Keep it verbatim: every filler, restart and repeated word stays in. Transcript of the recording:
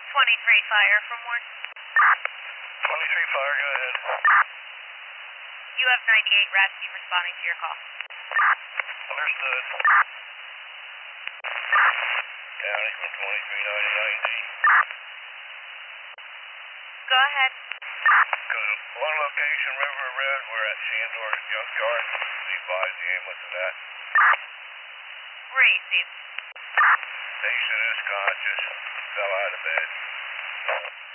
twenty-three fire from Warren. twenty-three fire, go ahead. You have ninety-eight rescue responding to your call. Understood. County from twenty-three ninety nineteen. Go ahead. One location, River Road, we're at Shandor's Junkyard. Be advised the ambulance of that. Receive. Patient is conscious. Fell out of bed.